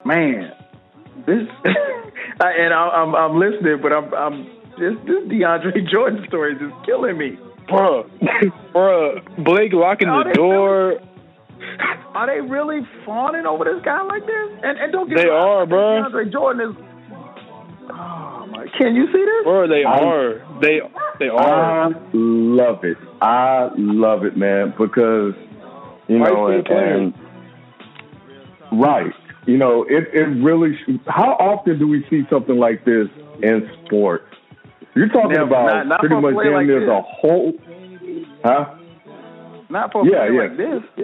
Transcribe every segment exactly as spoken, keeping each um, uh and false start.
man, this and I, I'm I'm listening, but I'm I'm this this DeAndre Jordan story is just killing me, bro. Bro, Blake locking are the door. Really, are they really fawning over this guy like this? And and don't get they me are, bro. DeAndre Jordan is. Oh my! Can you see this? Bro, they I, are. They they are. I love it. I love it, man, because you know, and, and right. You know, it, it really. How often do we see something like this in sports? You're talking now, about not, not pretty much damn like near the whole. Huh? Not for a yeah, play yeah. like this.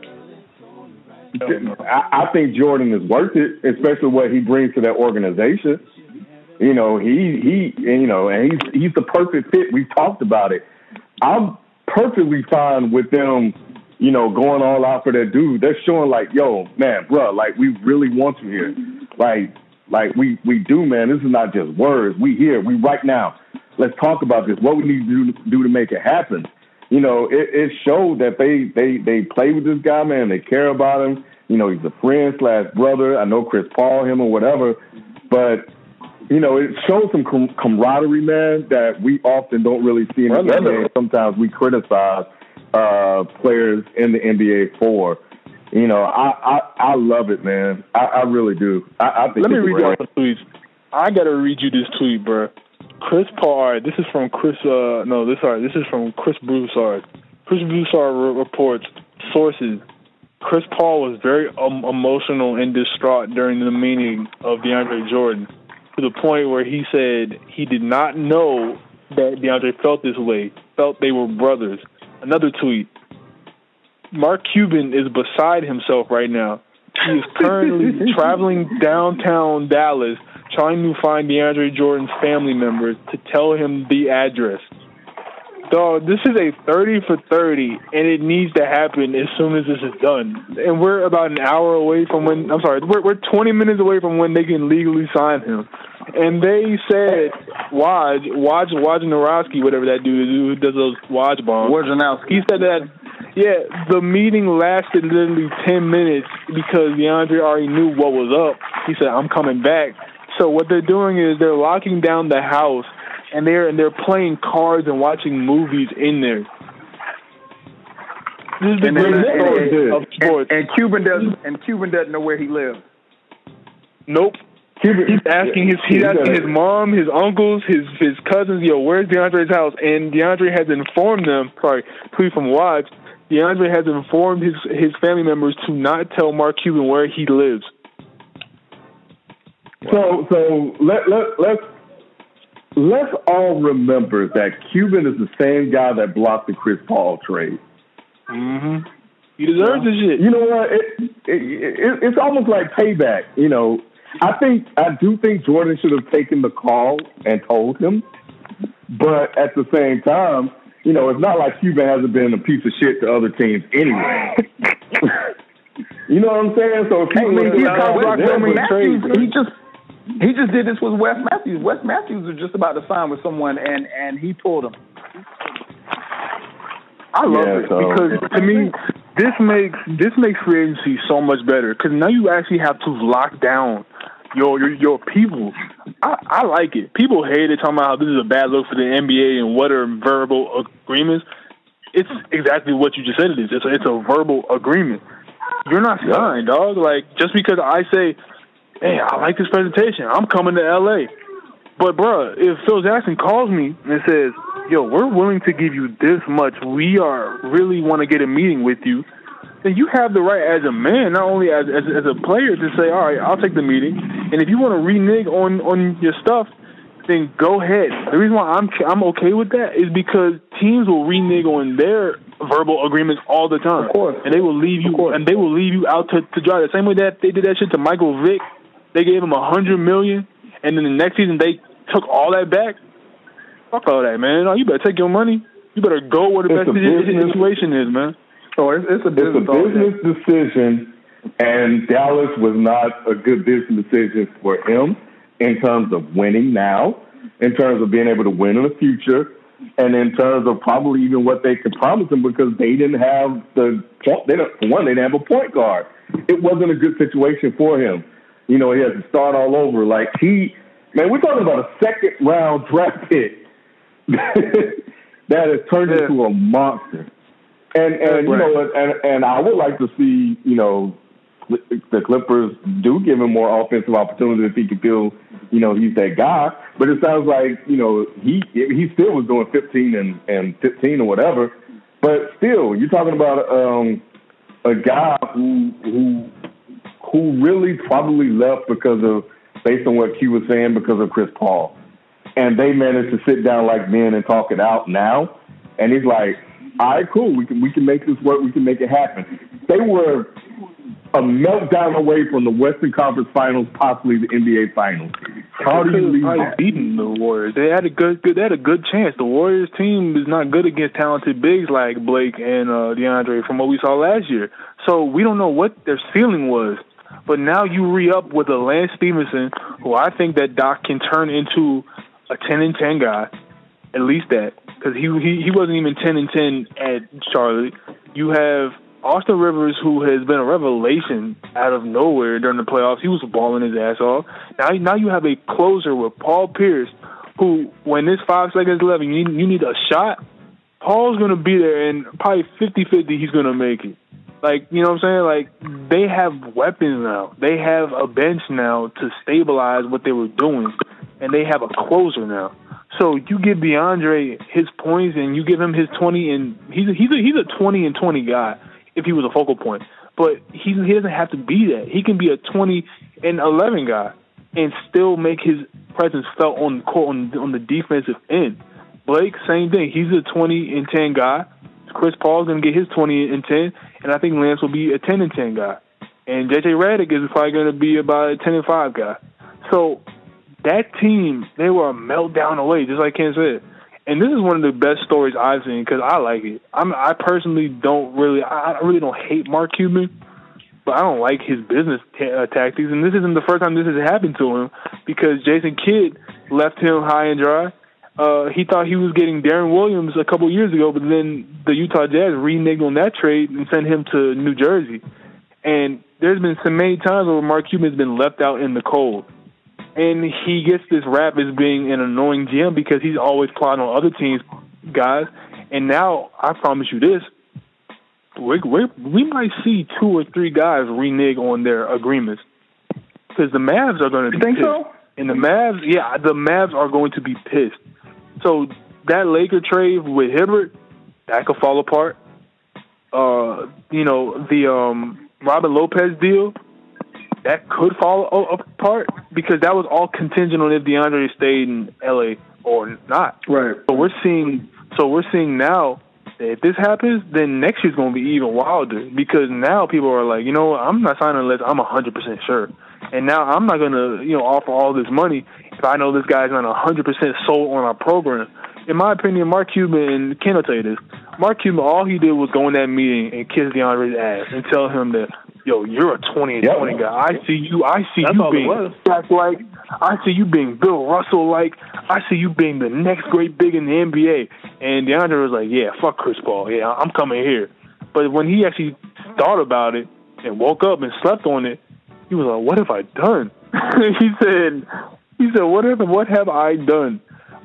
I, I think Jordan is worth it, especially what he brings to that organization. You know, he he, and, you know, and he's he's the perfect fit. We've talked about it. I'm perfectly fine with them. You know, going all out for that dude. They're showing like, yo, man, bro, like we really want you here. Like, like we, we do, man. This is not just words. We here. We right now. Let's talk about this. What we need to do, do to make it happen. You know, it, it showed that they, they, they play with this guy, man. They care about him. You know, he's a friend slash brother. I know Chris Paul, him or whatever. But, you know, it shows some com- camaraderie, man, that we often don't really see in the N B A. Sometimes we criticize Uh, players in the N B A for. You know, I, I, I love it, man. I, I really do. I, I think Let me read great. you the tweets. I gotta read you this tweet, bro. Chris Paul. This is from Chris. Uh, no, this sorry. This is from Chris Broussard. Chris Broussard re- reports sources. Chris Paul was very um, emotional and distraught during the meeting of DeAndre Jordan, to the point where he said he did not know that DeAndre felt this way. Felt they were brothers. Another tweet. Mark Cuban is beside himself right now. He is currently traveling downtown Dallas trying to find DeAndre Jordan's family members to tell him the address. Dog, this is a thirty for thirty, and it needs to happen as soon as this is done. And we're about an hour away from when, I'm sorry, we're, we're twenty minutes away from when they can legally sign him. And they said, Waj, Waj, Wojnarowski, whatever that dude is, who does those Waj bombs. Wojnarowski. He said that, yeah, the meeting lasted literally ten minutes because DeAndre already knew what was up. He said, I'm coming back. So what they're doing is they're locking down the house, and they're and they're playing cards and watching movies in there. This is the greatest story of sports. And, and Cuban doesn't and Cuban doesn't know where he lives. Nope. Cuban, he's asking his he's asking his mom, his uncles, his his cousins, yo, where's DeAndre's house? And DeAndre has informed them. Sorry, tweet from Watch. DeAndre has informed his his family members to not tell Mark Cuban where he lives. So so let let let's let's all remember that Cuban is the same guy that blocked the Chris Paul trade. Mm-hmm. He deserves yeah. this shit. You know what? It, it, it, it's almost like payback. You know, I think I do think Jordan should have taken the call and told him, but at the same time, you know, it's not like Cuban hasn't been a piece of shit to other teams anyway. You know what I'm saying? So if he, I mean, he, Matthews, he just he just did this with Wes Matthews. Wes Matthews was just about to sign with someone, and, and he pulled him. I love yeah, it so. because to me this makes this makes free agency so much better because now you actually have to lock down your your, your people. I, I like it. People hate it talking about how this is a bad look for the N B A and what are verbal agreements. It's exactly what you just said it is. It's a, it's a verbal agreement. You're not signed, dog. Like just because I say, hey, I like this presentation, I'm coming to L A. But, bro, if Phil Jackson calls me and says, yo, we're willing to give you this much, we are really want to get a meeting with you, then you have the right as a man, not only as, as as a player, to say, all right, I'll take the meeting. And if you want to renege on, on your stuff, then go ahead. The reason why I'm I'm okay with that is because teams will renege on their verbal agreements all the time. Of course. And they will leave you and they will leave you out to, to dry. The same way that they did that shit to Michael Vick. They gave him a hundred million dollars. And then the next season, they took all that back. Fuck all that, man. No, you better take your money. You better go where the it's best situation is, man. Oh, it's, it's a business, it's a business decision, and Dallas was not a good business decision for him in terms of winning now, in terms of being able to win in the future, and in terms of probably even what they could promise him because they didn't have the point. They didn't, for one, they didn't have a point guard. It wasn't a good situation for him. You know, he has to start all over. Like he, man, we're talking about a second round draft pick that has turned yeah. into a monster. And and you know, and and I would like to see, you know, the Clippers do give him more offensive opportunity if he can feel, you know, he's that guy. But it sounds like, you know, he he still was doing fifteen and, and fifteen or whatever. But still, you're talking about um, a guy who who who really probably left because of, based on what Q was saying, because of Chris Paul. And they managed to sit down like men and talk it out now. And he's like, all right, cool. We can we can make this work. We can make it happen. They were a meltdown away from the Western Conference Finals, possibly the N B A Finals. How do you leave that? Beating the Warriors, they had a good, good, they had a good chance. The Warriors team is not good against talented bigs like Blake and uh, DeAndre from what we saw last year. So we don't know what their ceiling was. But now you re-up with a Lance Stevenson, who I think that Doc can turn into a ten and ten guy, at least that. Because he, he he wasn't even ten and ten at Charlotte. You have Austin Rivers, who has been a revelation out of nowhere during the playoffs. He was balling his ass off. Now now you have a closer with Paul Pierce, who, when this five seconds left, you need, you need a shot. Paul's going to be there, and probably fifty-fifty he's going to make it. Like, you know what I'm saying? Like, they have weapons now. They have a bench now to stabilize what they were doing, and they have a closer now. So you give DeAndre his points, and you give him his twenty, and he's a, he's a, he's a twenty and twenty guy if he was a focal point. But he he doesn't have to be that. He can be a twenty and eleven guy and still make his presence felt on the court on, on the defensive end. Blake, same thing. He's a twenty and ten guy. Chris Paul's going to get his twenty and ten, and I think Lance will be a ten and ten guy. And J J Redick is probably going to be about a ten and five guy. So that team, they were a meltdown away, just like Ken said. And this is one of the best stories I've seen because I like it. I'm, I personally don't really, I really don't hate Mark Cuban, but I don't like his business t- uh, tactics. And this isn't the first time this has happened to him because Jason Kidd left him high and dry. Uh, he thought he was getting Darren Williams a couple years ago, but then the Utah Jazz reneged on that trade and sent him to New Jersey. And there's been so many times where Mark Cuban has been left out in the cold. And he gets this rap as being an annoying G M because he's always plotting on other teams' guys. And now, I promise you this, we we might see two or three guys renege on their agreements because the Mavs are going to be You think pissed. so? And the Mavs, yeah, the Mavs are going to be pissed. So that Laker trade with Hibbert, that could fall apart. Uh, you know, the um, Robin Lopez deal, that could fall apart because that was all contingent on if DeAndre stayed in L A or not. Right. So we're seeing. So we're seeing now that if this happens, then next year's going to be even wilder because now people are like, you know what, I'm not signing unless I'm one hundred percent sure. And now I'm not going to, you know, offer all this money if I know this guy's not one hundred percent sold on our program. In my opinion, Mark Cuban, and Ken will tell you this, Mark Cuban, all he did was go in that meeting and kiss DeAndre's ass and tell him that, yo, you're a twenty and twenty yep. guy. I see you. I see That's you being Shaq like. I see you being Bill Russell like. I see you being the next great big in the N B A. And DeAndre was like, yeah, fuck Chris Paul. Yeah, I'm coming here. But when he actually thought about it and woke up and slept on it, he was like, what have I done? he said, he said, what have, what have I done?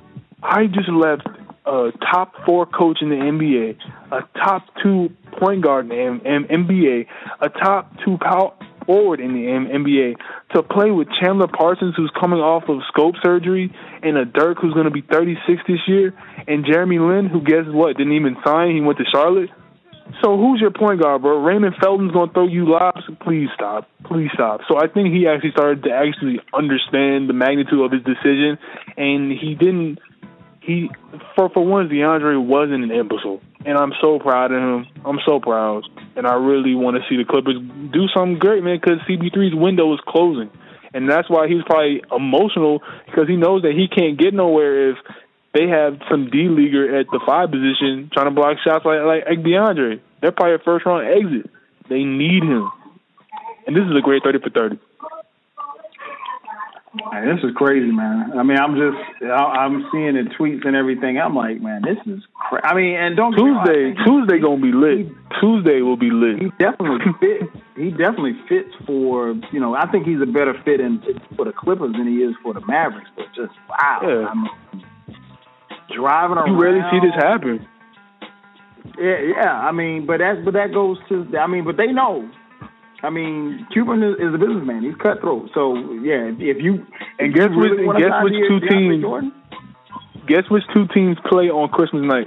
I just left a top four coach in the N B A, a top two point guard in the N B A, a top two power forward in the N B A, to play with Chandler Parsons, who's coming off of scope surgery, and a Dirk who's going to be thirty-six this year, and Jeremy Lin, who, guess what, didn't even sign. He went to Charlotte. So who's your point guard, bro? Raymond Felton's going to throw you lobs? Please stop. Please stop. So I think he actually started to actually understand the magnitude of his decision, and he didn't He, for for once, DeAndre wasn't an imbecile, and I'm so proud of him. I'm so proud, and I really want to see the Clippers do something great, man, because C B three's window is closing, and that's why he's probably emotional because he knows that he can't get nowhere if they have some D-leaguer at the five position trying to block shots like, like, like DeAndre. They're probably a first-round exit. They need him, and this is a great thirty for thirty. Man, this is crazy, man. I mean, I'm just, I'm seeing the tweets and everything. I'm like, man, this is crazy. I mean, and don't Tuesday, Tuesday he, gonna be lit. He, Tuesday will be lit. He definitely fit. He definitely fits for, you know, I think he's a better fit in for the Clippers than he is for the Mavericks. But just wow, yeah. I mean, driving around. You rarely see this happen. Yeah, yeah. I mean, but that, but that goes to, I mean, but they know. I mean, Cuban is, is a businessman. He's cutthroat. So yeah, if you and guess which really guess which two teams guess which two teams play on Christmas night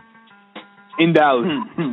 in Dallas.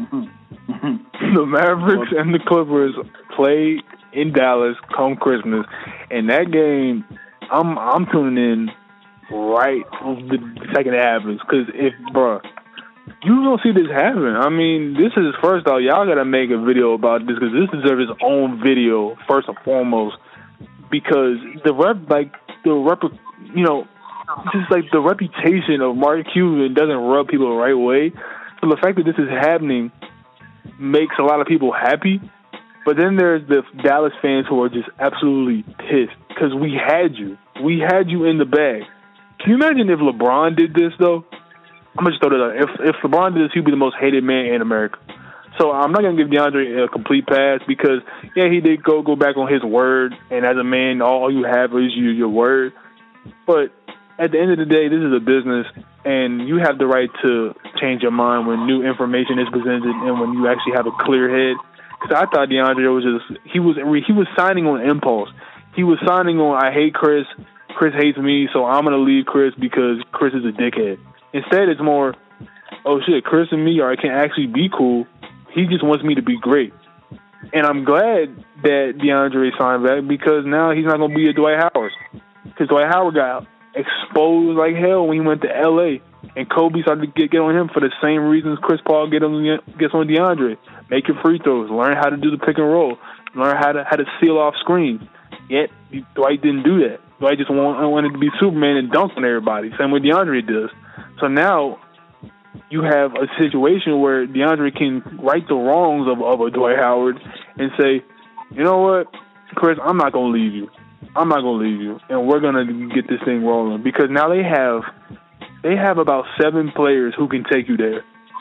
The Mavericks and the Clippers play in Dallas come Christmas, and that game, I'm I'm tuning in right the second half is because if bruh. You don't see this happen. I mean, this is, first off, y'all got to make a video about this because this deserves its own video, first and foremost, because the rep, like, the rep, you know, just like the reputation of Mark Cuban doesn't rub people the right way. So the fact that this is happening makes a lot of people happy. But then there's the Dallas fans who are just absolutely pissed because we had you. We had you in the bag. Can you imagine if LeBron did this, though? I'm going to just throw that out. If, if LeBron did this, he'd be the most hated man in America. So I'm not going to give DeAndre a complete pass because, yeah, he did go go back on his word, and as a man, all you have is you, your word. But at the end of the day, this is a business, and you have the right to change your mind when new information is presented and when you actually have a clear head. Because I thought DeAndre was just he was he was signing on impulse. He was signing on I hate Chris, Chris hates me, so I'm going to leave Chris because Chris is a dickhead. Instead, it's more, oh shit, Chris and me are can actually be cool. He just wants me to be great. And I'm glad that DeAndre signed back because now he's not going to be a Dwight Howard. Because Dwight Howard got exposed like hell when he went to L A. And Kobe started to get, get on him for the same reasons Chris Paul get on, gets on DeAndre. Make your free throws. Learn how to do the pick and roll. Learn how to how to seal off screens. Yet, Dwight didn't do that. Dwight just wanted to be Superman and dunk on everybody. Same way DeAndre does. So now you have a situation where DeAndre can right the wrongs of, of a Dwight Howard and say, you know what, Chris, I'm not going to leave you. I'm not going to leave you. And we're going to get this thing rolling. Because now they have they have about seven players who can take you there.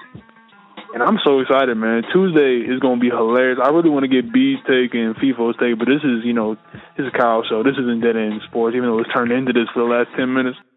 And I'm so excited, man. Tuesday is going to be hilarious. I really want to get B's take and FIFO's take, but this is, you know, this is Kyle's show. This isn't Dead End Sports, even though it's turned into this for the last ten minutes.